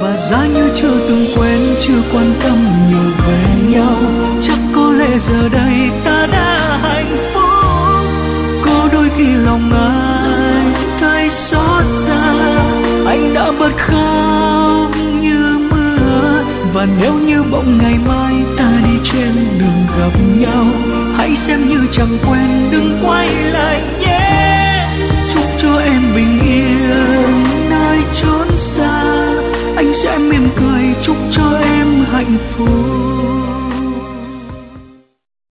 và giá như chưa từng quen, chưa quan tâm nhiều về nhau. Chắc có lẽ giờ đây ta đã hạnh phúc. Có đôi khi lòng anh thấy xót xa, anh đã bật khóc như mưa. Và nếu như bỗng ngày mai ta đi trên đường gặp nhau, hãy xem như chẳng quen, đừng quay lại nhé. Chúc cho em bình yên nơi chốn xa, anh sẽ mỉm cười chúc cho em hạnh phúc.